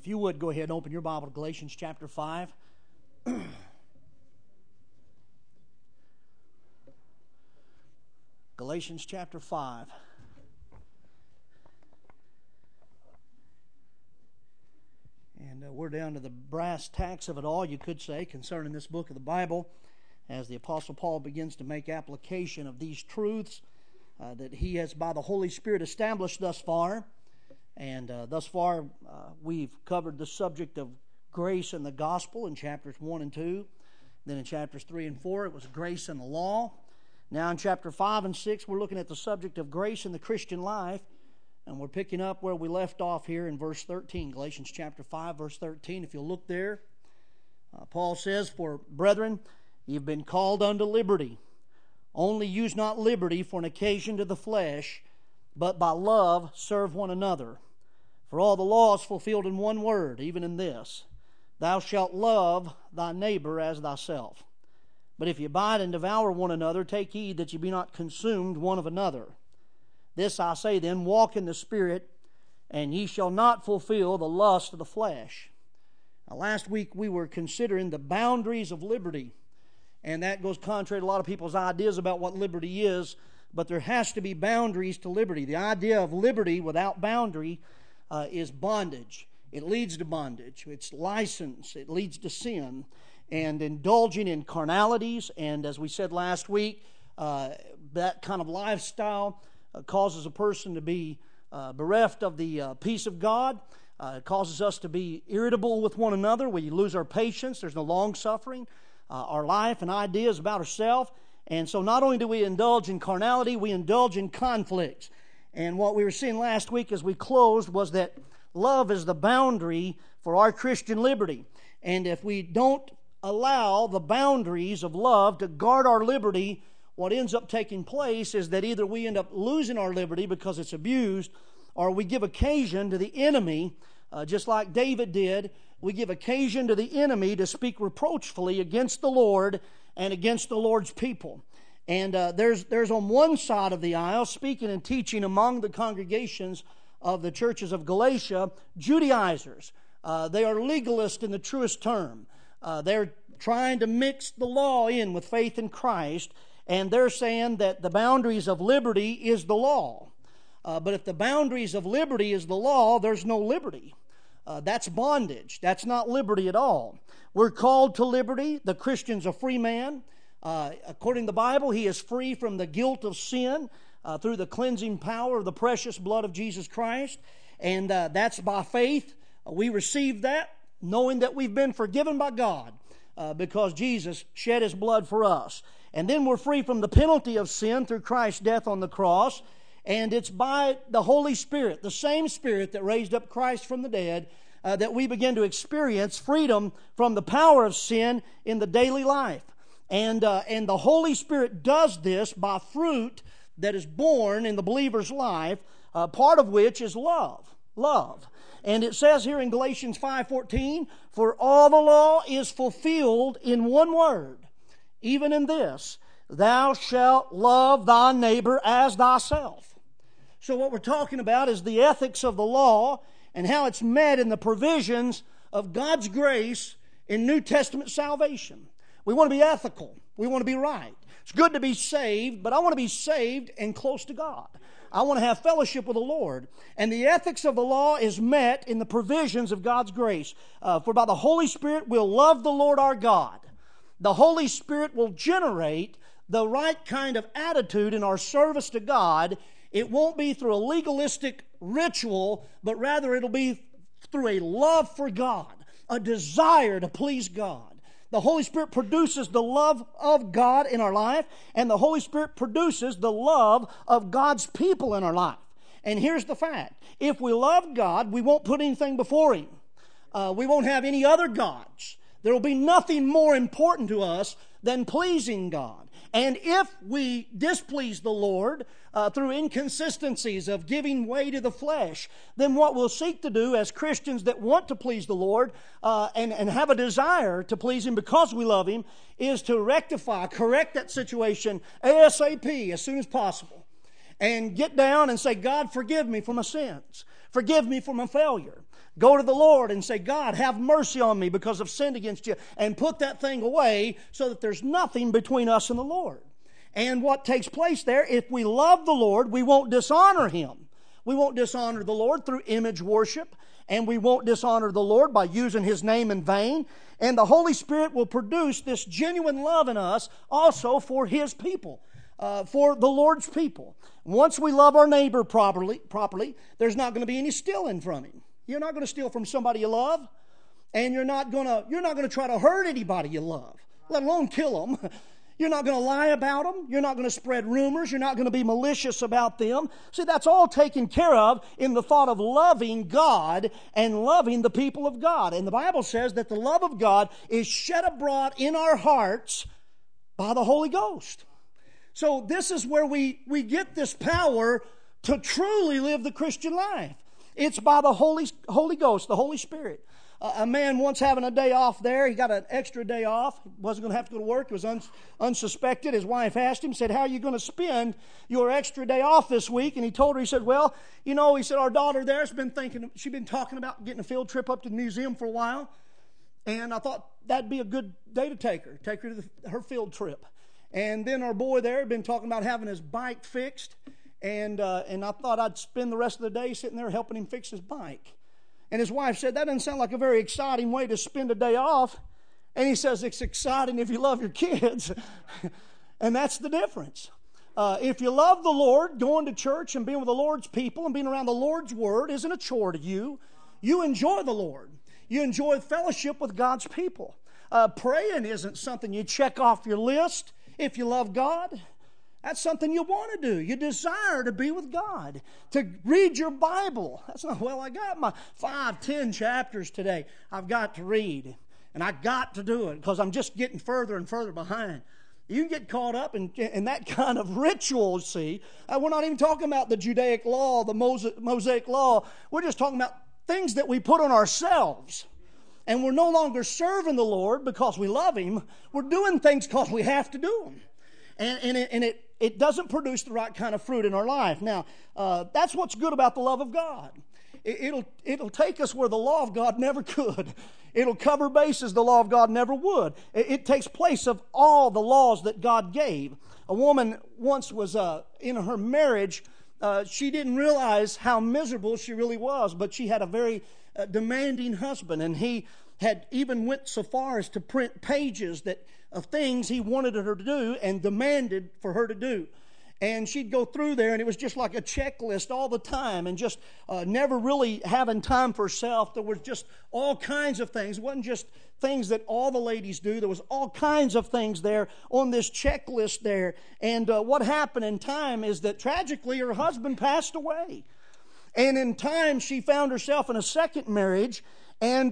If you would, go ahead and open your Bible to Galatians chapter 5. Galatians chapter 5. And we're down to the brass tacks of it all, you could say, concerning this book of the Bible, as the Apostle Paul begins to make application of these truths that he has, by the Holy Spirit, established thus far. And thus far, we've covered the subject of grace and the gospel in chapters 1 and 2. Then in chapters 3 and 4, it was grace and the law. Now in chapter 5 and 6, we're looking at the subject of grace in the Christian life. And we're picking up where we left off here in verse 13. Galatians chapter 5, verse 13. If you'll look there, Paul says, "For brethren, you've been called unto liberty. Only use not liberty for an occasion to the flesh, but by love serve one another. For all the law is fulfilled in one word, even in this, thou shalt love thy neighbor as thyself. But if ye abide and devour one another, take heed that ye be not consumed one of another. This I say then, walk in the Spirit, and ye shall not fulfill the lust of the flesh." Now, last week we were considering the boundaries of liberty, and that goes contrary to a lot of people's ideas about what liberty is, but there has to be boundaries to liberty. The idea of liberty without boundary is bondage. It leads to bondage. It's license. It leads to sin. And indulging in carnalities, and as we said last week, that kind of lifestyle causes a person to be bereft of the peace of God. It causes us to be irritable with one another. We lose our patience. There's no long-suffering. Our life and ideas about ourselves. And so not only do we indulge in carnality, we indulge in conflicts. And what we were seeing last week as we closed was that love is the boundary for our Christian liberty. And if we don't allow the boundaries of love to guard our liberty, what ends up taking place is that either we end up losing our liberty because it's abused, or we give occasion to the enemy, just like David did. We give occasion to the enemy to speak reproachfully against the Lord and against the Lord's people. And there's on one side of the aisle, speaking and teaching among the congregations of the churches of Galatia, Judaizers. They are legalists in the truest term. They're trying to mix the law in with faith in Christ, and they're saying that the boundaries of liberty is the law. But if the boundaries of liberty is the law, there's no liberty. That's bondage. That's not liberty at all. We're called to liberty. The Christian's a free man. According to the Bible, he is free from the guilt of sin through the cleansing power of the precious blood of Jesus Christ. And that's by faith. We receive that, knowing that we've been forgiven by God because Jesus shed His blood for us. And then we're free from the penalty of sin through Christ's death on the cross. And it's by the Holy Spirit, the same Spirit that raised up Christ from the dead, that we begin to experience freedom from the power of sin in the daily life. And the Holy Spirit does this by fruit that is born in the believer's life, part of which is love. Love. And it says here in Galatians 5:14, "For all the law is fulfilled in one word, even in this, thou shalt love thy neighbor as thyself." So what we're talking about is the ethics of the law and how it's met in the provisions of God's grace in New Testament salvation. We want to be ethical. We want to be right. It's good to be saved, but I want to be saved and close to God. I want to have fellowship with the Lord. And the ethics of the law is met in the provisions of God's grace. For by the Holy Spirit we'll love the Lord our God. The Holy Spirit will generate the right kind of attitude in our service to God. It won't be through a legalistic ritual, but rather it'll be through a love for God, a desire to please God. The Holy Spirit produces the love of God in our life, and the Holy Spirit produces the love of God's people in our life. And here's the fact. If we love God, we won't put anything before Him. We won't have any other gods. There will be nothing more important to us than pleasing God. And if we displease the Lord through inconsistencies of giving way to the flesh, then what we'll seek to do as Christians that want to please the Lord and have a desire to please Him because we love Him is to rectify, correct that situation ASAP, as soon as possible. And get down and say, God, forgive me for my sins. Forgive me for my failure. Go to the Lord and say, God, have mercy on me because I've sinned against you, and put that thing away so that there's nothing between us and the Lord. And what takes place there, if we love the Lord, we won't dishonor Him. We won't dishonor the Lord through image worship, and we won't dishonor the Lord by using His name in vain. And the Holy Spirit will produce this genuine love in us also for His people, for the Lord's people. Once we love our neighbor properly, there's not going to be any stealing from him. You're not going to steal from somebody you love, and you're not going to try to hurt anybody you love, let alone kill them. You're not going to lie about them. You're not going to spread rumors. You're not going to be malicious about them. See, that's all taken care of in the thought of loving God and loving the people of God. And the Bible says that the love of God is shed abroad in our hearts by the Holy Ghost. So this is where we get this power to truly live the Christian life. It's by the Holy Ghost, the Holy Spirit. A man once having a day off there, he got an extra day off, wasn't going to have to go to work, it was unsuspected. His wife asked him, said, how are you going to spend your extra day off this week? And he told her, he said, well, he said, our daughter there's been she's been talking about getting a field trip up to the museum for a while, and I thought that'd be a good day to take her to her field trip. And then our boy there had been talking about having his bike fixed, and I thought I'd spend the rest of the day sitting there helping him fix his bike. And his wife said, that doesn't sound like a very exciting way to spend a day off. And he says, it's exciting if you love your kids. And that's the difference. If you love the Lord, going to church and being with the Lord's people and being around the Lord's Word isn't a chore to you. You enjoy the Lord. You enjoy fellowship with God's people. Praying isn't something you check off your list if you love God. That's something you want to do. You desire to be with God, to read your Bible. That's not, well, I got my 5-10 chapters today I've got to read, and I got to do it because I'm just getting further and further behind. You can get caught up in that kind of ritual, see. We're not even talking about the Judaic law, the Mosaic law. We're just talking about things that we put on ourselves. And we're no longer serving the Lord because we love Him. We're doing things because we have to do them. And it doesn't produce the right kind of fruit in our life. Now, that's what's good about the love of God. It'll take us where the law of God never could. It'll cover bases the law of God never would. It takes place of all the laws that God gave. A woman once was in her marriage. She didn't realize how miserable she really was, but she had a very demanding husband, and he had even went so far as to print pages of things he wanted her to do and demanded for her to do. And she'd go through there, and it was just like a checklist all the time, and just never really having time for herself. There was just all kinds of things. It wasn't just things that all the ladies do. There was all kinds of things there on this checklist there. And what happened in time is that tragically her husband passed away. And in time she found herself in a second marriage. And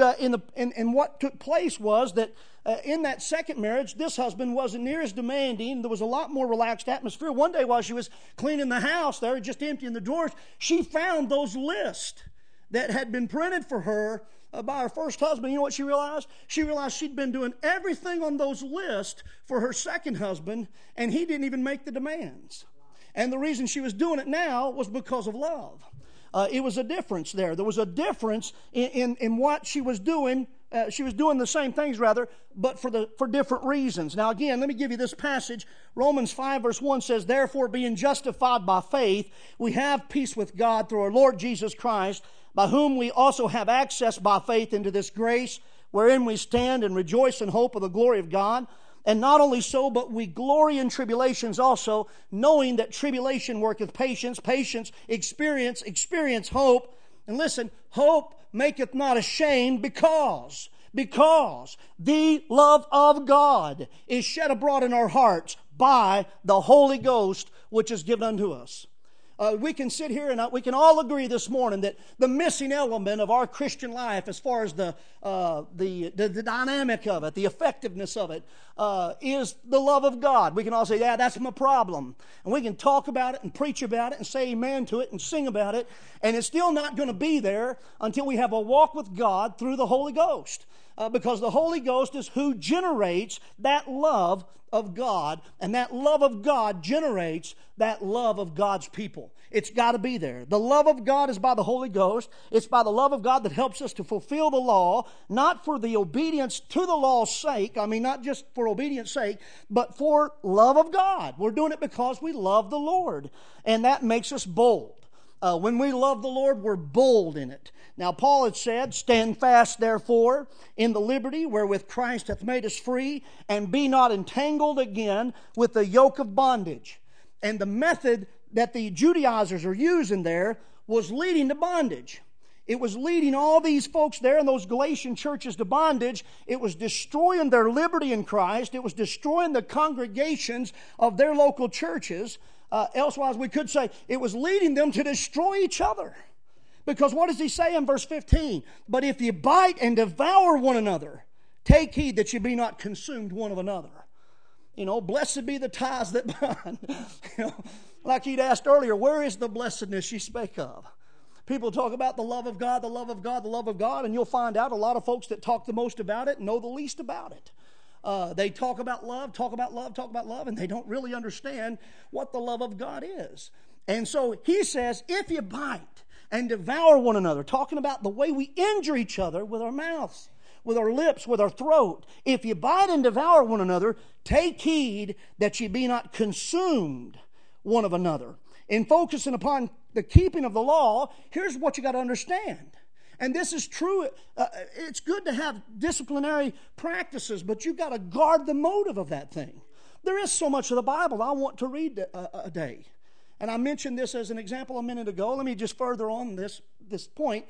what took place was that in that second marriage, this husband wasn't near as demanding. There was a lot more relaxed atmosphere. One day while she was cleaning the house there, just emptying the drawers, she found those lists that had been printed for her by her first husband. You know what she realized? She realized she'd been doing everything on those lists for her second husband, and he didn't even make the demands. And the reason she was doing it now was because of love. It was a difference there. There was a difference in what she was doing. She was doing the same things, rather, but for different reasons. Now, again, let me give you this passage. Romans 5, verse 1 says, therefore, being justified by faith, we have peace with God through our Lord Jesus Christ, by whom we also have access by faith into this grace, wherein we stand and rejoice in hope of the glory of God. And not only so, but we glory in tribulations also, knowing that tribulation worketh patience, patience, experience, hope. And listen, hope maketh not ashamed, because the love of God is shed abroad in our hearts by the Holy Ghost, which is given unto us. We can sit here and we can all agree this morning that the missing element of our Christian life, as far as the dynamic of it, the effectiveness of it, is the love of God. We can all say, yeah, that's my problem. And we can talk about it and preach about it and say amen to it and sing about it. And it's still not going to be there until we have a walk with God through the Holy Ghost. because the Holy Ghost is who generates that love of God, and that love of God generates that love of God's people. It's got to be there. The love of God is by the Holy Ghost. It's by the love of God that helps us to fulfill the law, not for the obedience to the law's sake. I mean, not just for obedience sake, but for love of God. We're doing it because we love the Lord, and that makes us bold. When we love the Lord, we're bold in it. Now, Paul had said, "Stand fast, therefore, in the liberty wherewith Christ hath made us free, and be not entangled again with the yoke of bondage." And the method that the Judaizers are using there was leading to bondage. It was leading all these folks there in those Galatian churches to bondage. It was destroying their liberty in Christ. It was destroying the congregations of their local churches. Elsewise, we could say it was leading them to destroy each other. Because what does he say in verse 15? "But if you bite and devour one another, take heed that you be not consumed one of another." You know, blessed be the ties that bind. You know, like he'd asked earlier, where is the blessedness you spake of? People talk about the love of God, the love of God, the love of God, and you'll find out a lot of folks that talk the most about it know the least about it. They talk about love, and they don't really understand what the love of God is. And so he says, if you bite and devour one another, talking about the way we injure each other with our mouths, with our lips, with our throat. If you bite and devour one another, take heed that ye be not consumed one of another. In focusing upon the keeping of the law, here's what you got to understand. And this is true. It's good to have disciplinary practices, but you've got to guard the motive of that thing. There is so much of the Bible I want to read a day. And I mentioned this as an example a minute ago. Let me just further on this point.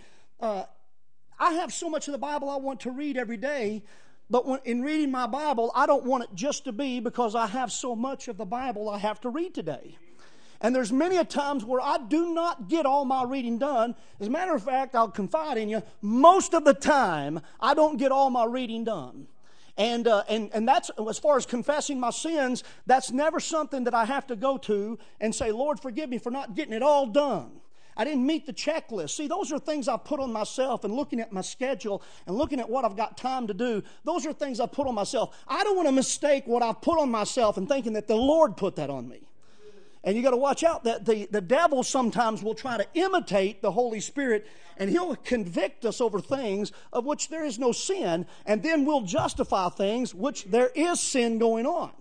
I have so much of the Bible I want to read every day, but in reading my Bible, I don't want it just to be because I have so much of the Bible I have to read today. And there's many a times where I do not get all my reading done. As a matter of fact, I'll confide in you, most of the time, I don't get all my reading done. And that's, as far as confessing my sins, that's never something that I have to go to and say, "Lord, forgive me for not getting it all done. I didn't meet the checklist." See, those are things I put on myself, and looking at my schedule and looking at what I've got time to do, those are things I put on myself. I don't want to mistake what I've put on myself and thinking that the Lord put that on me. And you got to watch out that the devil sometimes will try to imitate the Holy Spirit, and he'll convict us over things of which there is no sin, and then we'll justify things which there is sin going on.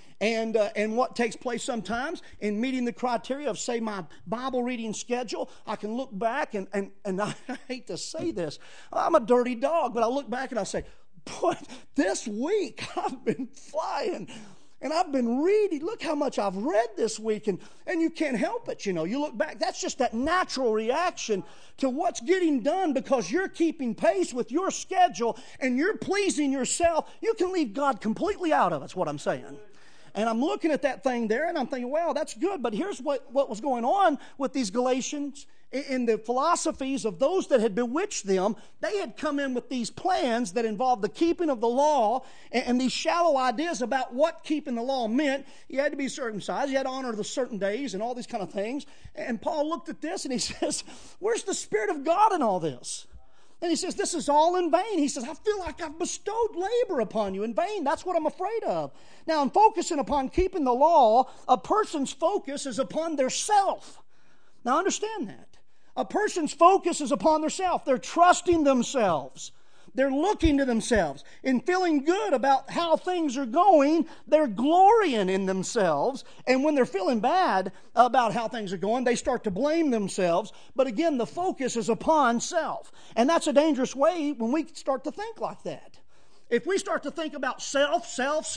And what takes place sometimes in meeting the criteria of, say, my Bible reading schedule, I can look back, and I hate to say this, I'm a dirty dog, but I look back and I say, boy, this week I've been flying. And I've been reading. Look how much I've read this week. And you can't help it, you know. You look back. That's just that natural reaction to what's getting done because you're keeping pace with your schedule and you're pleasing yourself. You can leave God completely out of it, is what I'm saying. And I'm looking at that thing there and I'm thinking, well, that's good. But here's what was going on with these Galatians. In the philosophies of those that had bewitched them, they had come in with these plans that involved the keeping of the law and these shallow ideas about what keeping the law meant. You had to be circumcised, you had to honor the certain days and all these kind of things. And Paul looked at this and he says, where's the Spirit of God in all this? And he says, this is all in vain. He says, I feel like I've bestowed labor upon you in vain. That's what I'm afraid of. Now, in focusing upon keeping the law, a person's focus is upon their self. Now, understand that. A person's focus is upon their self. They're trusting themselves. They're looking to themselves. In feeling good about how things are going, they're glorying in themselves. And when they're feeling bad about how things are going, they start to blame themselves. But again, the focus is upon self. And that's a dangerous way when we start to think like that. If we start to think about self,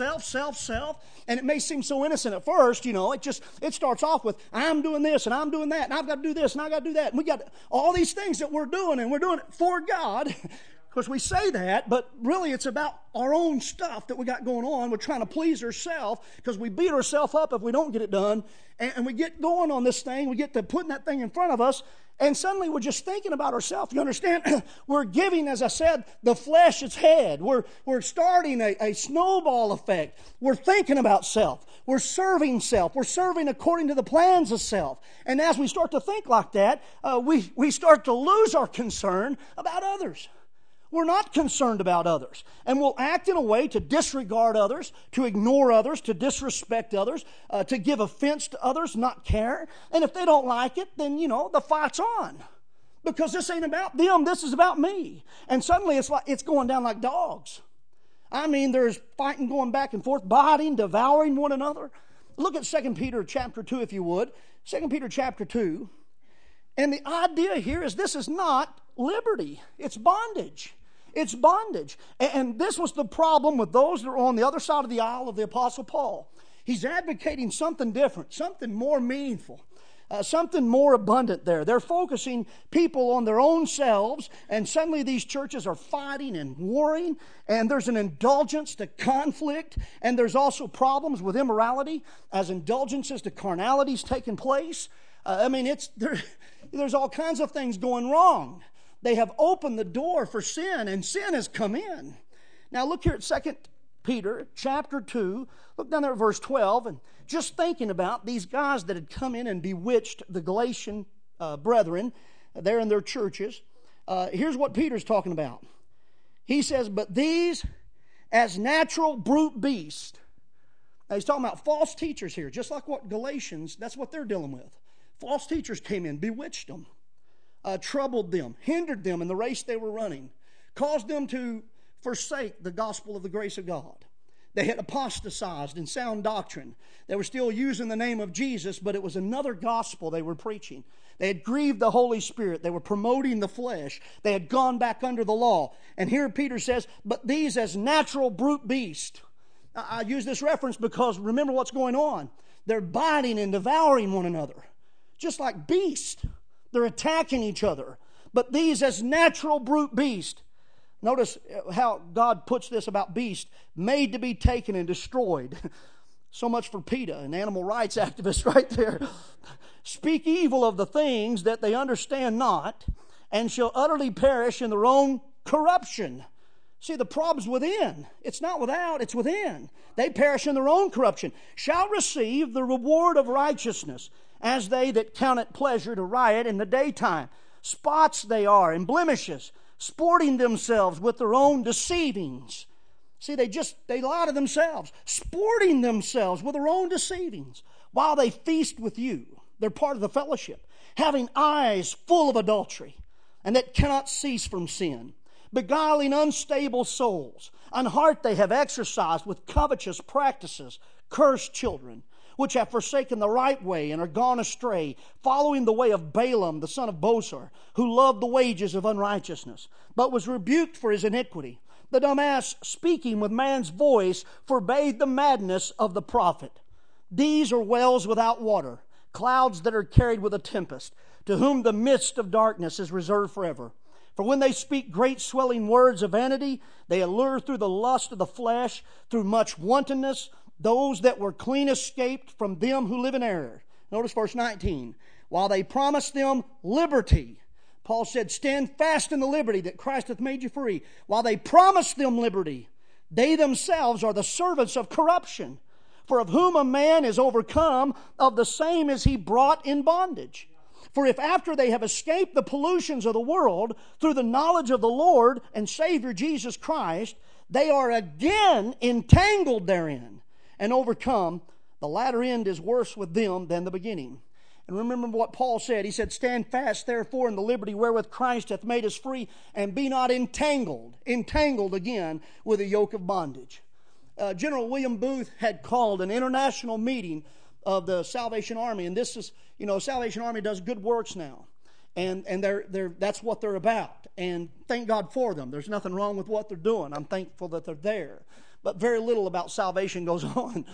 and it may seem so innocent at first, you know, it starts off with, I'm doing this and I'm doing that, and I've got to do this and I've got to do that. And we got all these things that we're doing, and we're doing it for God. Of course, we say that, but really it's about our own stuff that we got going on. We're trying to please ourselves because we beat ourselves up if we don't get it done. And we get going on this thing. We get to putting that thing in front of us. And suddenly we're just thinking about ourselves. You understand? We're giving, as I said, the flesh its head. We're starting a snowball effect. We're thinking about self. We're serving self. We're serving according to the plans of self. And as we start to think like that, we start to lose our concern about others. We're not concerned about others. And we'll act in a way to disregard others, to ignore others, to disrespect others, to give offense to others, not care. And if they don't like it, then, the fight's on. Because this ain't about them, this is about me. And suddenly it's going down like dogs. I mean, there's fighting going back and forth, biting, devouring one another. Look at 2 Peter chapter 2, if you would. 2 Peter chapter 2. And the idea here is this is not liberty. It's bondage. It's bondage. And this was the problem with those that are on the other side of the aisle of the Apostle Paul. He's advocating something different, something more meaningful. Something more abundant there. They're focusing people on their own selves, and suddenly these churches are fighting and warring, and there's an indulgence to conflict, and there's also problems with immorality as indulgences to carnality's taking place. There's all kinds of things going wrong. They have opened the door for sin, and sin has come in. Now look here at 2 Peter chapter 2. Look down there at verse 12, and just thinking about these guys that had come in and bewitched the Galatian brethren there in their churches. Here's what Peter's talking about. He says, but these as natural brute beasts. Now he's talking about false teachers here, just like what Galatians, that's what they're dealing with. False teachers came in, bewitched them, troubled them, hindered them in the race they were running, caused them to forsake the gospel of the grace of God. They had apostatized in sound doctrine. They were still using the name of Jesus, but it was another gospel they were preaching. They had grieved the Holy Spirit. They were promoting the flesh. They had gone back under the law. And here Peter says, but these as natural brute beasts. I use this reference because remember what's going on. They're biting and devouring one another. Just like beasts. They're attacking each other. But these as natural brute beasts. Notice how God puts this about beast, made to be taken and destroyed. So much for PETA, an animal rights activist right there. Speak evil of the things that they understand not, and shall utterly perish in their own corruption. See, the problem's within. It's not without, it's within. They perish in their own corruption. Shall receive the reward of righteousness, as they that count it pleasure to riot in the daytime. Spots they are, and blemishes, sporting themselves with their own deceivings. See, they lie to themselves, sporting themselves with their own deceivings, while they feast with you. They're part of the fellowship, having eyes full of adultery, and that cannot cease from sin, beguiling unstable souls, an heart they have exercised with covetous practices, cursed children, which have forsaken the right way and are gone astray, following the way of Balaam, the son of Bosor, who loved the wages of unrighteousness, but was rebuked for his iniquity. The dumb ass, speaking with man's voice, forbade the madness of the prophet. These are wells without water, clouds that are carried with a tempest, to whom the midst of darkness is reserved forever. For when they speak great swelling words of vanity, they allure through the lust of the flesh, through much wantonness, those that were clean escaped from them who live in error. Notice verse 19. While they promised them liberty, Paul said, stand fast in the liberty that Christ hath made you free. While they promised them liberty, they themselves are the servants of corruption. For of whom a man is overcome, of the same is he brought in bondage. For if after they have escaped the pollutions of the world, through the knowledge of the Lord and Savior Jesus Christ, they are again entangled therein, and overcome, the latter end is worse with them than the beginning. And remember what Paul said. He said, stand fast therefore in the liberty wherewith Christ hath made us free, and be not entangled again with a yoke of bondage. General William Booth had called an international meeting of the Salvation Army, and this is, Salvation Army does good works now. And that's what they're about. And thank God for them. There's nothing wrong with what they're doing. I'm thankful that they're there. But very little about salvation goes on.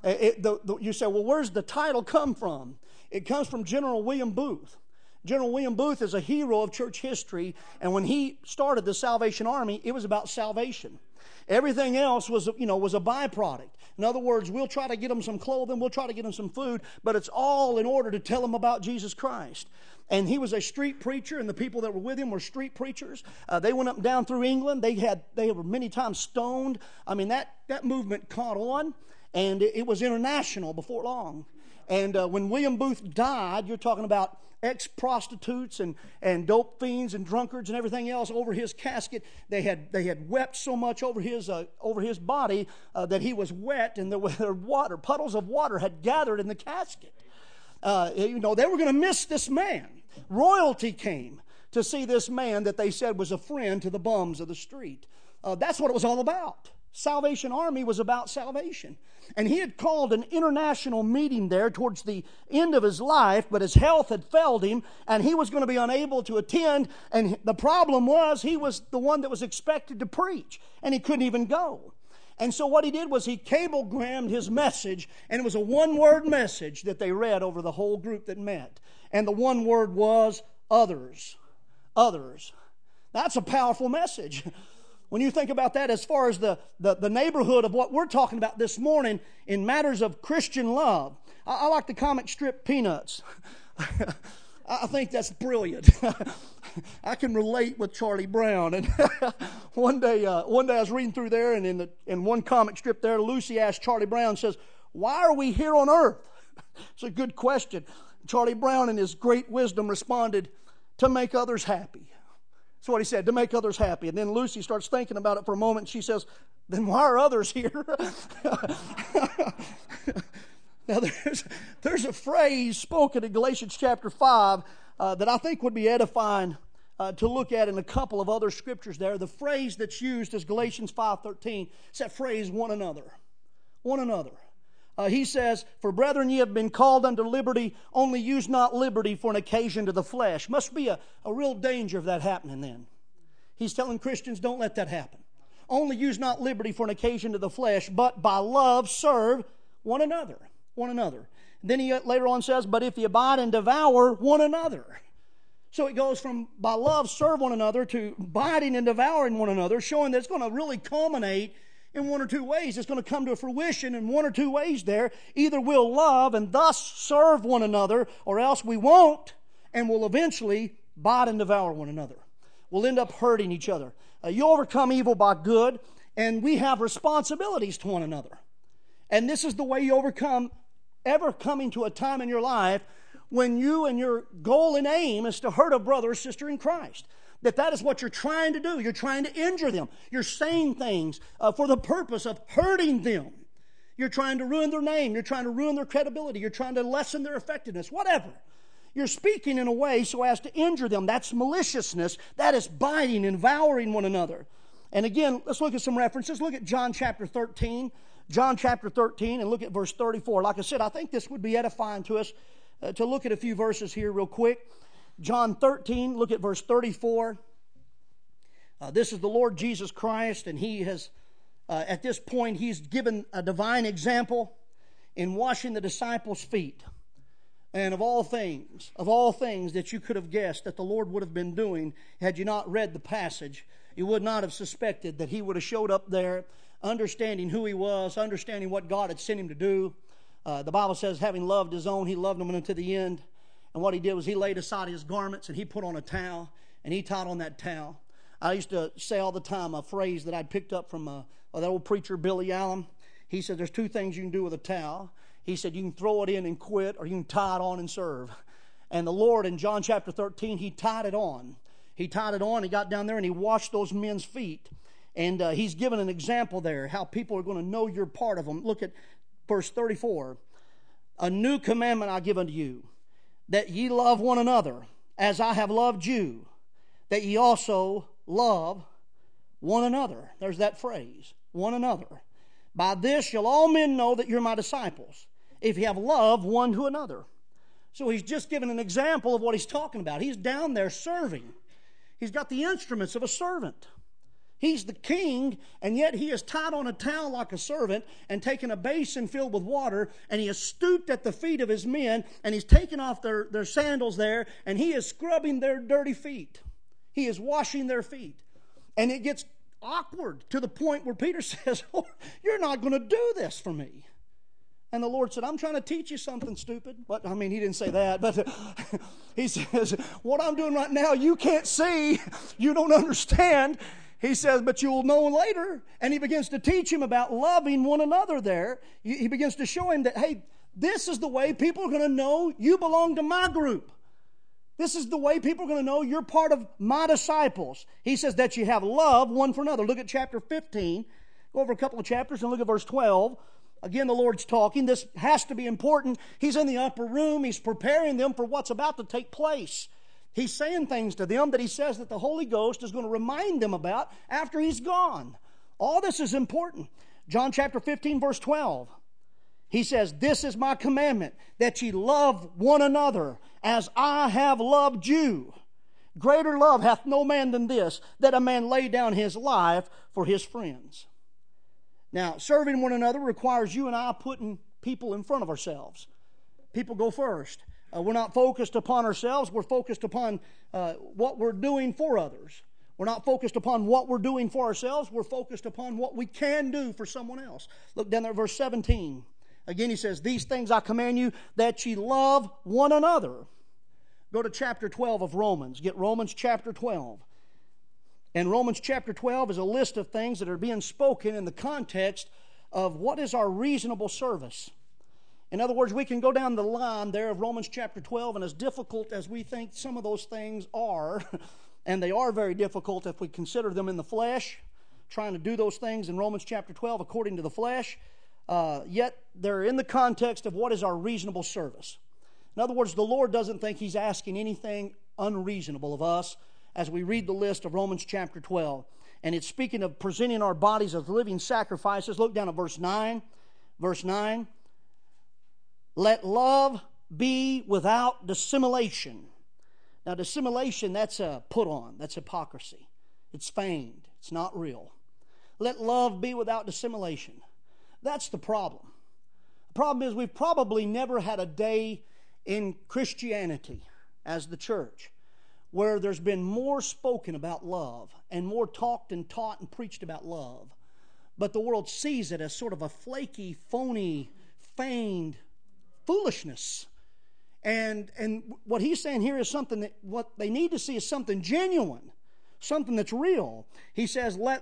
You say, well, where's the title come from? It comes from General William Booth. General William Booth is a hero of church history, and when he started the Salvation Army, it was about salvation. Everything else was a byproduct. In other words, we'll try to get them some clothing, we'll try to get them some food, but it's all in order to tell them about Jesus Christ. And he was a street preacher, and the people that were with him were street preachers. They went up and down through England. They were many times stoned. I mean, that movement caught on, and it was international before long. And when William Booth died, you're talking about ex-prostitutes and dope fiends and drunkards and everything else over his casket. They had wept so much over his body that he was wet, and puddles of water had gathered in the casket. They were going to miss this man. Royalty came to see this man that they said was a friend to the bums of the street. That's what it was all about. Salvation Army was about salvation. And he had called an international meeting there towards the end of his life, but his health had failed him, and he was going to be unable to attend. And the problem was, he was the one that was expected to preach, and he couldn't even go. And so what he did was he cablegrammed his message, and it was a one-word message that they read over the whole group that met. And the one word was others. Others. That's a powerful message. When you think about that, as far as the neighborhood of what we're talking about this morning in matters of Christian love, I like the comic strip Peanuts. I think that's brilliant. I can relate with Charlie Brown. And one day I was reading through there, and in one comic strip there, Lucy asked Charlie Brown, says, "Why are we here on earth?" It's a good question. Charlie Brown, in his great wisdom, responded, "To make others happy." That's what he said, to make others happy. And then Lucy starts thinking about it for a moment, and she says, "Then why are others here?" Now, there's a phrase spoken in Galatians chapter 5 that I think would be edifying to look at in a couple of other scriptures there. The phrase that's used is Galatians 5:13. It's that phrase, one another. One another. He says, "For brethren, ye have been called unto liberty, only use not liberty for an occasion to the flesh." Must be a real danger of that happening then. He's telling Christians, don't let that happen. Only use not liberty for an occasion to the flesh, but by love serve one another. One another. Then he later on says, "But if ye abide and devour one another." So it goes from by love serve one another to abiding and devouring one another, showing that it's going to really culminate in one or two ways. It's going to come to fruition in one or two ways there. Either we'll love and thus serve one another, or else we won't, and we'll eventually bite and devour one another. We'll end up hurting each other. You overcome evil by good, and we have responsibilities to one another. And this is the way you overcome ever coming to a time in your life when you and your goal and aim is to hurt a brother or sister in Christ. That is what you're trying to do. You're trying to injure them. You're saying things for the purpose of hurting them. You're trying to ruin their name. You're trying to ruin their credibility. You're trying to lessen their effectiveness. Whatever. You're speaking in a way so as to injure them. That's maliciousness. That is biting and devouring one another. And again, let's look at some references. Look at John chapter 13. John chapter 13, and look at verse 34. Like I said, I think this would be edifying to us to look at a few verses here real quick. John 13, look at verse 34. This is the Lord Jesus Christ, and He has, at this point, He's given a divine example in washing the disciples' feet. And of all things that you could have guessed that the Lord would have been doing had you not read the passage, you would not have suspected that He would have showed up there, understanding who He was, understanding what God had sent Him to do. The Bible says, having loved His own, He loved them unto the end. And what He did was He laid aside His garments and He put on a towel, and He tied on that towel. I used to say all the time a phrase that I'd picked up from that old preacher Billy Allen. He said, there's two things you can do with a towel. He said, you can throw it in and quit, or you can tie it on and serve. And the Lord in John chapter 13, He tied it on. He tied it on, He got down there and He washed those men's feet. And He's given an example there, how people are going to know you're part of them. Look at verse 34. "A new commandment I give unto you, that ye love one another, as I have loved you, that ye also love one another." There's that phrase, one another. "By this shall all men know that you're my disciples, if you have love one to another." So He's just given an example of what He's talking about. He's down there serving. He's got the instruments of a servant. He's the king, and yet He is tied on a towel like a servant and taken a basin filled with water, and He has stooped at the feet of His men, and He's taken off their sandals there, and He is scrubbing their dirty feet. He is washing their feet. And it gets awkward to the point where Peter says, "Oh, you're not going to do this for me." And the Lord said, "I'm trying to teach you something, stupid." But, He didn't say that, but He says, "What I'm doing right now, you can't see, you don't understand." He says, "But you'll know later." And He begins to teach him about loving one another there. He begins to show him that, hey, This is the way people are going to know you belong to my group. This is the way people are going to know you're part of my disciples. He says that you have love one for another. Look at chapter 15. Go over a couple of chapters and look at verse 12. Again, the Lord's talking. This has to be important. He's in the upper room. He's preparing them for what's about to take place. He's saying things to them that he says that the Holy Ghost is going to remind them about after he's gone. All this is important. John chapter 15, verse 12. He says, this is my commandment, that ye love one another as I have loved you. Greater love hath no man than this, that a man lay down his life for his friends. Now, serving one another requires you and I putting people in front of ourselves. People go first. We're not focused upon ourselves. We're focused upon what we're doing for others. We're not focused upon what we're doing for ourselves. We're focused upon what we can do for someone else. Look down there at verse 17. Again, he says, these things I command you, that ye love one another. Go to chapter 12 of Romans. Get Romans chapter 12. And Romans chapter 12 is a list of things that are being spoken in the context of what is our reasonable service. In other words, we can go down the line there of Romans chapter 12, and as difficult as we think some of those things are, and they are very difficult if we consider them in the flesh, trying to do those things in Romans chapter 12 according to the flesh, yet they're in the context of what is our reasonable service. In other words, the Lord doesn't think He's asking anything unreasonable of us as we read the list of Romans chapter 12. And it's speaking of presenting our bodies as living sacrifices. Look down at verse 9. Verse 9. Let love be without dissimulation. Now, dissimulation, that's a put on. That's hypocrisy. It's feigned. It's not real. Let love be without dissimulation. That's the problem. The problem is we've probably never had a day in Christianity as the church where there's been more spoken about love and more talked and taught and preached about love. But the world sees it as sort of a flaky, phony, feigned foolishness. And what he's saying here is something that what they need to see is something genuine, something that's real. He says, let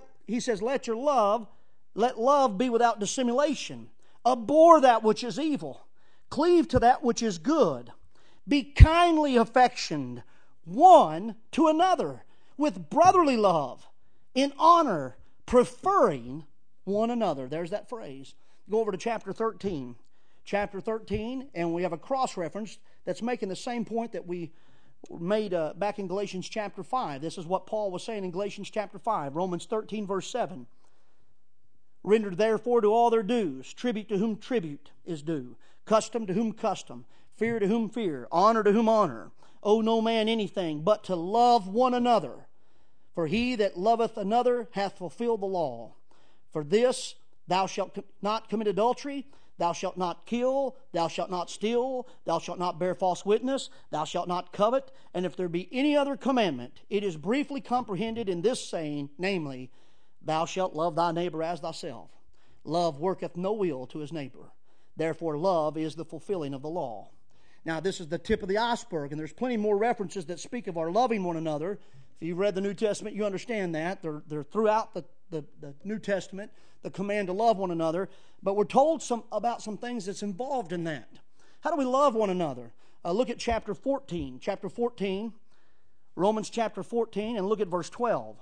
love be without dissimulation. Abhor that which is evil. Cleave to that which is good. Be kindly affectioned one to another with brotherly love, in honor, preferring one another. There's that phrase. Go over to chapter 13. Chapter 13, and we have a cross-reference that's making the same point that we made back in Galatians chapter 5. This is what Paul was saying in Galatians chapter 5. Romans 13, verse 7. Rendered therefore to all their dues, tribute to whom tribute is due, custom to whom custom, fear to whom fear, honor to whom honor. Owe no man anything but to love one another. For he that loveth another hath fulfilled the law. For this, thou shalt not commit adultery, thou shalt not kill, thou shalt not steal, thou shalt not bear false witness, thou shalt not covet. And if there be any other commandment, it is briefly comprehended in this saying, namely, thou shalt love thy neighbor as thyself. Love worketh no ill to his neighbor. Therefore, love is the fulfilling of the law. Now, this is the tip of the iceberg, and there's plenty more references that speak of our loving one another. If you've read the New Testament, you understand that. They're throughout the New Testament, the command to love one another. But we're told about some things that's involved in that. How do we love one another? Look at chapter 14. Chapter 14, Romans chapter 14, and look at verse 12.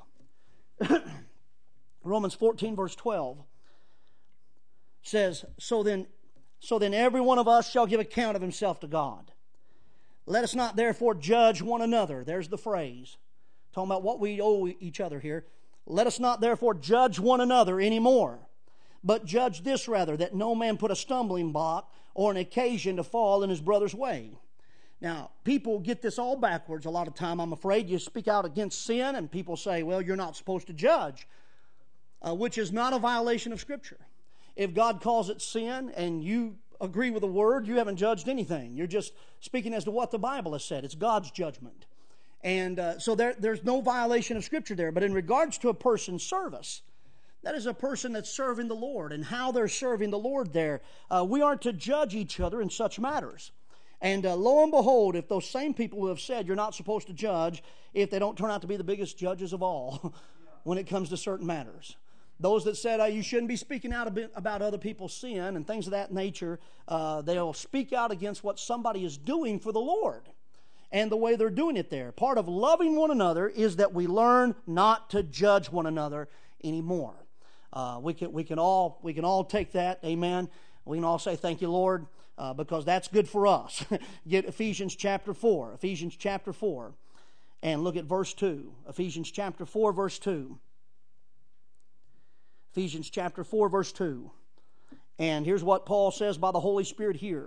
Romans 14, verse 12 says, So then every one of us shall give account of himself to God. Let us not therefore judge one another. There's the phrase. Talking about what we owe each other here. Let us not therefore judge one another anymore, but judge this rather, that no man put a stumbling block or an occasion to fall in his brother's way. Now, people get this all backwards a lot of time, I'm afraid. You speak out against sin and people say, well, you're not supposed to judge, which is not a violation of Scripture. If God calls it sin and you agree with the Word, you haven't judged anything. You're just speaking as to what the Bible has said. It's God's judgment. And so there's no violation of Scripture there. But in regards to a person's service, that is a person that's serving the Lord and how they're serving the Lord there. We aren't to judge each other in such matters. And lo and behold, if those same people who have said you're not supposed to judge, if they don't turn out to be the biggest judges of all when it comes to certain matters. Those that said you shouldn't be speaking out about other people's sin and things of that nature, they'll speak out against what somebody is doing for the Lord and the way they're doing it there. Part of loving one another is that we learn not to judge one another anymore. We can all take that, amen. We can all say thank you, Lord, because that's good for us. Get Ephesians chapter 4. Ephesians chapter 4. And look at verse 2. Ephesians chapter 4, verse 2. Ephesians chapter 4, verse 2. And here's what Paul says by the Holy Spirit here.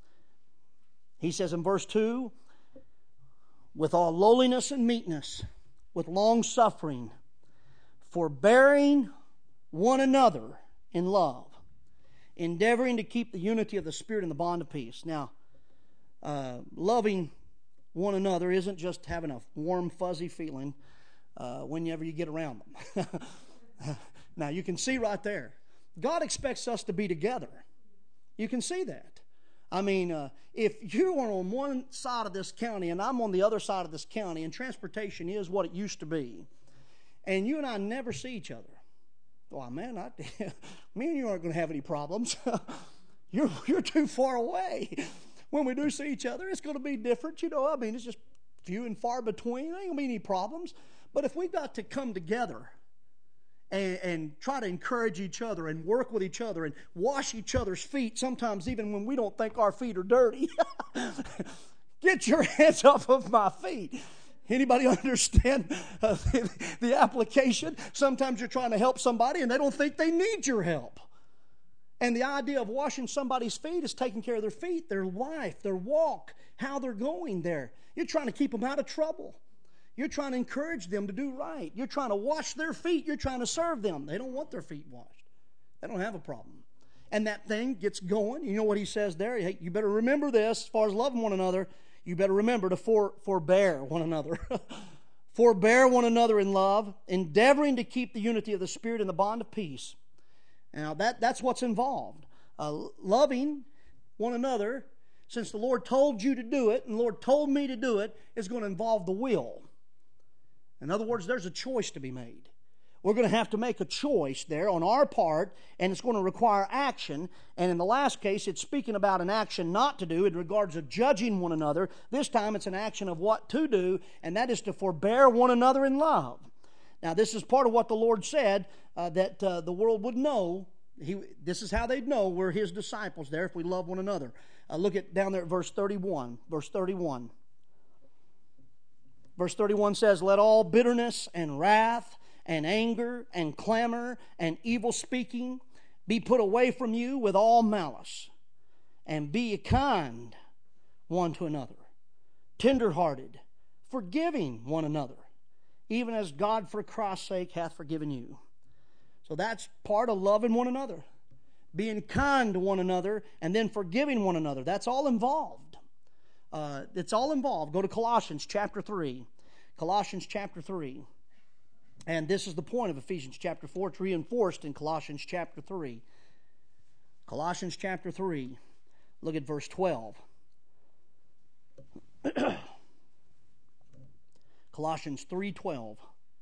He says in verse 2, with all lowliness and meekness, with long suffering, forbearing one another in love, endeavoring to keep the unity of the Spirit in the bond of peace. Now, loving one another isn't just having a warm, fuzzy feeling whenever you get around them. Now, you can see right there, God expects us to be together. You can see that. I mean, if you are on one side of this county and I'm on the other side of this county, and transportation is what it used to be, and you and I never see each other, well, man, me and you aren't going to have any problems. You're too far away. When we do see each other, it's going to be different. I mean, it's just few and far between. There ain't going to be any problems. But if we've got to come together and try to encourage each other and work with each other and wash each other's feet, sometimes even when we don't think our feet are dirty, get your hands off of my feet. Anybody understand the application? Sometimes you're trying to help somebody and they don't think they need your help. And the idea of washing somebody's feet is taking care of their feet, their life, their walk, how they're going there. You're trying to keep them out of trouble. You're trying to encourage them to do right. You're trying to wash their feet. You're trying to serve them. They don't want their feet washed. They don't have a problem. And that thing gets going. You know what he says there? Hey, you better remember this as far as loving one another. You better remember to forbear one another. Forbear one another in love, endeavoring to keep the unity of the Spirit in the bond of peace. Now, that's what's involved. Loving one another, since the Lord told you to do it, and the Lord told me to do it, is going to involve the will. In other words, there's a choice to be made. We're going to have to make a choice there on our part, and it's going to require action. And in the last case, it's speaking about an action not to do in regards of judging one another. This time, it's an action of what to do, and that is to forbear one another in love. Now, this is part of what the Lord said, that the world would know. This is how they'd know we're His disciples there, if we love one another. Look at down there at verse 31. Verse 31. Verse 31 says, let all bitterness and wrath and anger and clamor and evil speaking be put away from you with all malice. And be ye kind one to another, tenderhearted, forgiving one another, even as God for Christ's sake hath forgiven you. So that's part of loving one another. Being kind to one another and then forgiving one another. That's all involved. It's all involved. Go to Colossians chapter 3. Colossians chapter 3. And this is the point of Ephesians chapter 4. It's reinforced in Colossians chapter 3. Colossians chapter 3. Look at verse 12. Colossians 3:12.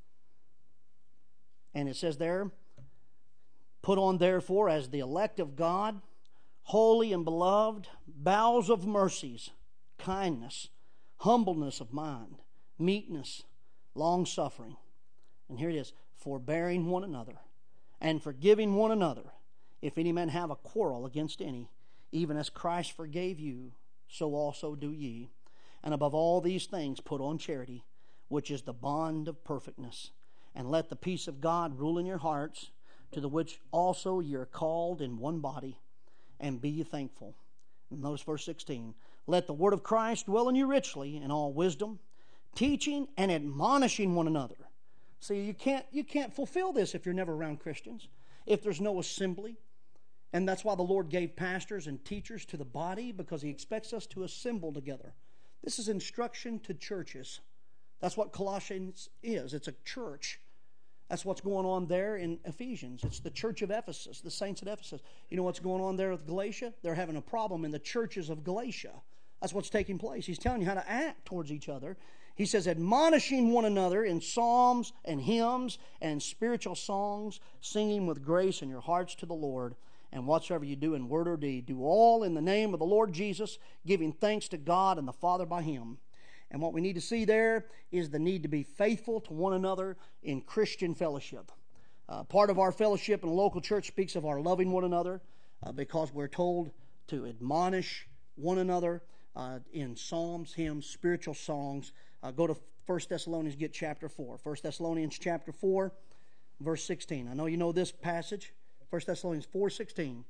And it says there, put on therefore as the elect of God, holy and beloved, bowels of mercies, kindness, humbleness of mind, meekness, long-suffering. And here it is, forbearing one another, and forgiving one another, if any man have a quarrel against any, even as Christ forgave you, so also do ye. And above all these things put on charity, which is the bond of perfectness. And let the peace of God rule in your hearts, to the which also ye are called in one body, and be ye thankful. And notice verse 16. Let the word of Christ dwell in you richly in all wisdom, teaching and admonishing one another. See, you can't fulfill this if you're never around Christians, if there's no assembly. And that's why the Lord gave pastors and teachers to the body, because He expects us to assemble together. This is instruction to churches. That's what Colossians is. It's a church. That's what's going on there in Ephesians. It's the church of Ephesus, the saints at Ephesus. You know what's going on there with Galatia? They're having a problem in the churches of Galatia. That's what's taking place. He's telling you how to act towards each other He says, admonishing one another in psalms and hymns and spiritual songs, singing with grace in your hearts to the Lord. And whatsoever you do in word or deed, do all in the name of the Lord Jesus, giving thanks to God and the Father by Him. And what we need to see there is the need to be faithful to one another in Christian fellowship. Part of our fellowship in a local church speaks of our loving one another because we're told to admonish one another in psalms, hymns, spiritual songs. Go to 1 Thessalonians, get chapter 4. 1 Thessalonians chapter 4, verse 16. I know you know this passage. 1 Thessalonians 4:16.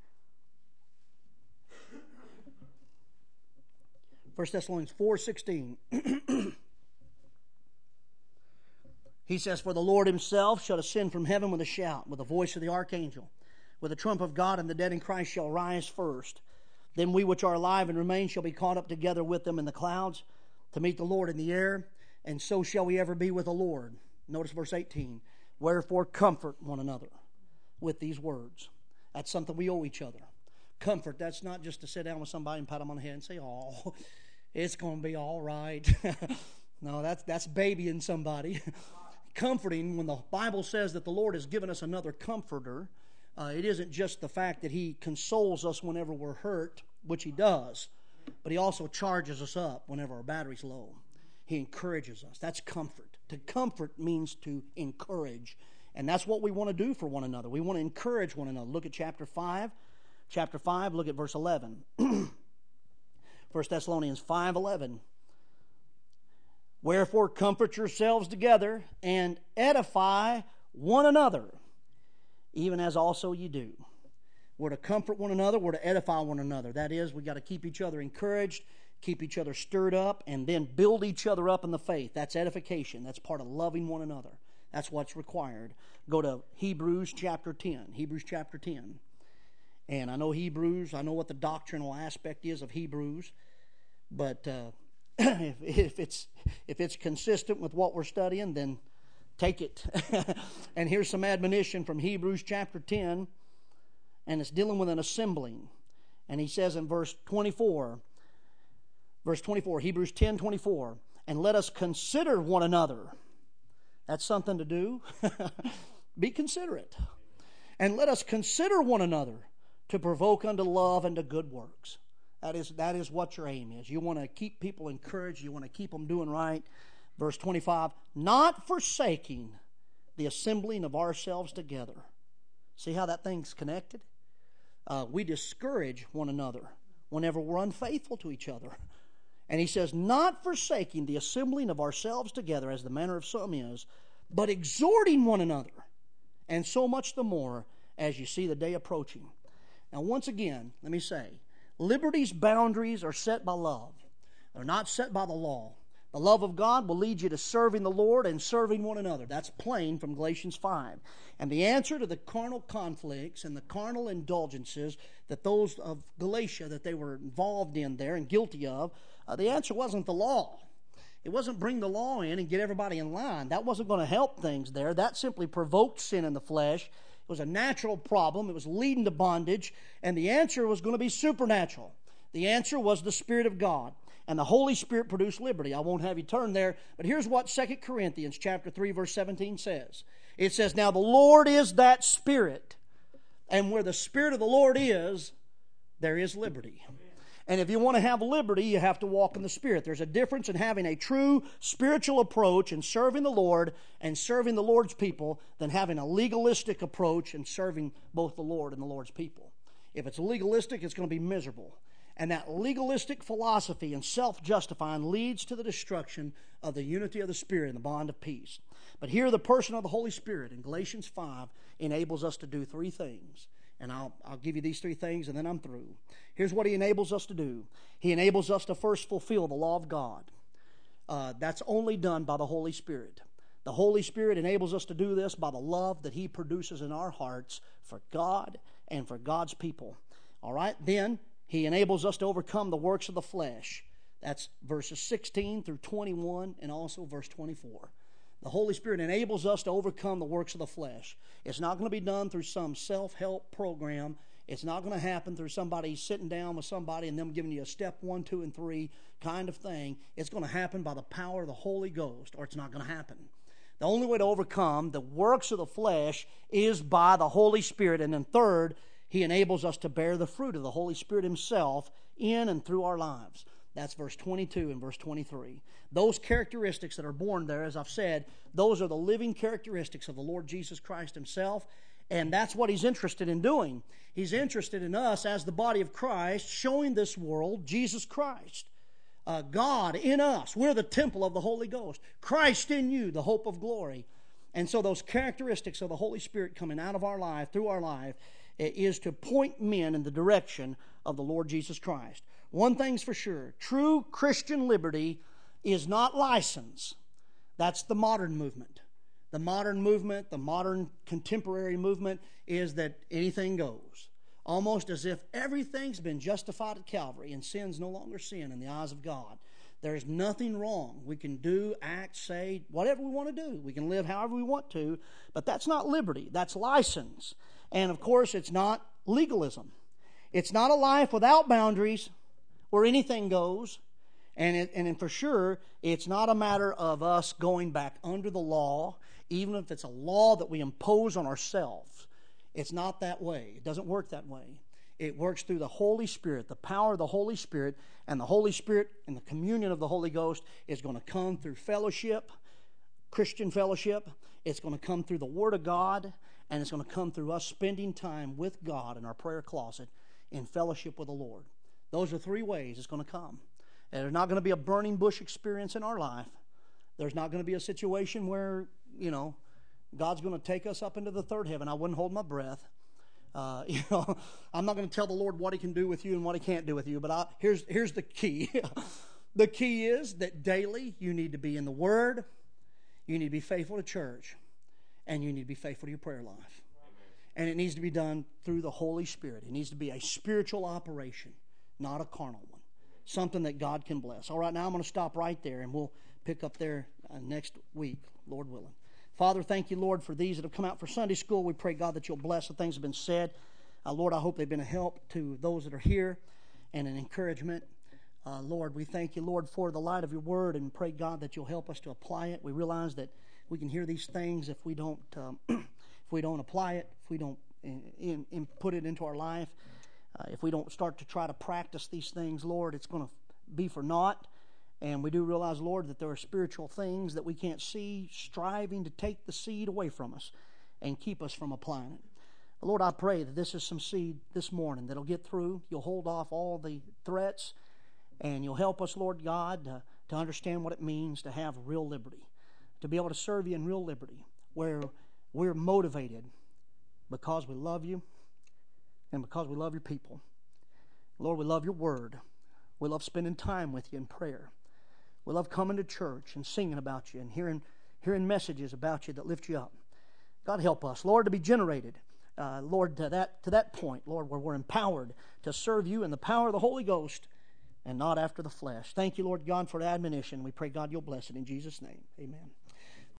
1 Thessalonians 4:16. He says, for the Lord Himself shall ascend from heaven with a shout, with the voice of the archangel, with the trump of God, and the dead in Christ shall rise first. Then we which are alive and remain shall be caught up together with them in the clouds to meet the Lord in the air, and so shall we ever be with the Lord. Notice verse 18. Wherefore comfort one another with these words. That's something we owe each other. Comfort, that's not just to sit down with somebody and pat them on the head and say, oh, it's going to be all right. No, that's babying somebody. Comforting, when the Bible says that the Lord has given us another comforter, it isn't just the fact that He consoles us whenever we're hurt, which He does, but He also charges us up whenever our battery's low. He encourages us. That's comfort. To comfort means to encourage. And that's what we want to do for one another. We want to encourage one another. Look at chapter 5. Chapter 5, look at verse 11. 1 Thessalonians 5:11. Wherefore comfort yourselves together and edify one another, even as also you do. We're to comfort one another. We're to edify one another. That is, we've got to keep each other encouraged, keep each other stirred up, and then build each other up in the faith. That's edification. That's part of loving one another. That's what's required. Go to Hebrews chapter 10. Hebrews chapter 10. And I know Hebrews. I know what the doctrinal aspect is of Hebrews. But if it's consistent with what we're studying, then take it. And here's some admonition from Hebrews chapter 10. And it's dealing with an assembling. And he says in verse 24, Hebrews 10:24, and let us consider one another. That's something to do. Be considerate. And let us consider one another to provoke unto love and to good works. That is what your aim is. You want to keep people encouraged. You want to keep them doing right. Verse 25, not forsaking the assembling of ourselves together. See how that thing's connected? We discourage one another whenever we're unfaithful to each other. And he says, not forsaking the assembling of ourselves together, as the manner of some is, but exhorting one another, and so much the more as you see the day approaching. Now, once again, let me say, liberty's boundaries are set by love. They're not set by the law. The love of God will lead you to serving the Lord and serving one another. That's plain from Galatians 5. And the answer to the carnal conflicts and the carnal indulgences that those of Galatia that they were involved in there and guilty of, the answer wasn't the law. It wasn't bring the law in and get everybody in line. That wasn't going to help things there. That simply provoked sin in the flesh. It was a natural problem. It was leading to bondage. And the answer was going to be supernatural. The answer was the Spirit of God. And the Holy Spirit produced liberty. I won't have you turn there, but here's what 2 Corinthians chapter 3, verse 17 says. It says, now the Lord is that Spirit, and where the Spirit of the Lord is, there is liberty. And if you want to have liberty, you have to walk in the Spirit. There's a difference in having a true spiritual approach and serving the Lord and serving the Lord's people than having a legalistic approach and serving both the Lord and the Lord's people. If it's legalistic, it's going to be miserable. And that legalistic philosophy and self-justifying leads to the destruction of the unity of the Spirit and the bond of peace. But here the person of the Holy Spirit in Galatians 5 enables us to do three things. And I'll give you these three things and then I'm through. Here's what He enables us to do. He enables us to first fulfill the law of God. That's only done by the Holy Spirit. The Holy Spirit enables us to do this by the love that He produces in our hearts for God and for God's people. All right, then He enables us to overcome the works of the flesh. That's verses 16 through 21 and also verse 24. The Holy Spirit enables us to overcome the works of the flesh. It's not going to be done through some self-help program. It's not going to happen through somebody sitting down with somebody and them giving you a step 1, 2, and 3 kind of thing. It's going to happen by the power of the Holy Ghost, or it's not going to happen. The only way to overcome the works of the flesh is by the Holy Spirit. And then third, He enables us to bear the fruit of the Holy Spirit Himself in and through our lives. That's verse 22 and verse 23. Those characteristics that are born there, as I've said, those are the living characteristics of the Lord Jesus Christ Himself. And that's what He's interested in doing. He's interested in us as the body of Christ, showing this world Jesus Christ. God in us. We're the temple of the Holy Ghost. Christ in you, the hope of glory. And so those characteristics of the Holy Spirit coming out of our life, through our life, is to point men in the direction of the Lord Jesus Christ. One thing's for sure. True Christian liberty is not license. That's the modern movement. The modern movement, the modern contemporary movement is that anything goes. Almost as if everything's been justified at Calvary and sin's no longer sin in the eyes of God. There's nothing wrong. We can do, act, say, whatever we want to do. We can live however we want to, but that's not liberty. That's license. And of course, it's not legalism. It's not a life without boundaries where anything goes. And for sure, it's not a matter of us going back under the law, even if it's a law that we impose on ourselves. It's not that way. It doesn't work that way. It works through the Holy Spirit, the power of the Holy Spirit, and the Holy Spirit and the communion of the Holy Ghost is going to come through fellowship, Christian fellowship. It's going to come through the Word of God, and it's going to come through us spending time with God in our prayer closet in fellowship with the Lord. Those are 3 ways it's going to come. And there's not going to be a burning bush experience in our life. There's not going to be a situation where, God's going to take us up into the third heaven. I wouldn't hold my breath. I'm not going to tell the Lord what He can do with you and what He can't do with you. But here's the key. The key is that daily you need to be in the Word, you need to be faithful to church, and you need to be faithful to your prayer life. And it needs to be done through the Holy Spirit. It needs to be a spiritual operation, not a carnal one. Something that God can bless. All right, now I'm going to stop right there, and we'll pick up there next week, Lord willing. Father, thank you, Lord, for these that have come out for Sunday school. We pray, God, that you'll bless the things that have been said. Lord, I hope they've been a help to those that are here and an encouragement. Lord, we thank you, Lord, for the light of your word, and pray, God, that you'll help us to apply it. We realize that we can hear these things if we don't apply it, if we don't put it into our life. If we don't start to try to practice these things, Lord, it's going to be for naught. And we do realize, Lord, that there are spiritual things that we can't see striving to take the seed away from us and keep us from applying it. Lord, I pray that this is some seed this morning that'll get through. You'll hold off all the threats, and you'll help us, Lord God, to understand what it means to have real liberty, to be able to serve you in real liberty, where we're motivated because we love you and because we love your people. Lord, we love your word. We love spending time with you in prayer. We love coming to church and singing about you and hearing messages about you that lift you up. God, help us, Lord, to be generated, Lord, to that point, Lord, where we're empowered to serve you in the power of the Holy Ghost and not after the flesh. Thank you, Lord God, for the admonition. We pray, God, you'll bless it in Jesus' name. Amen.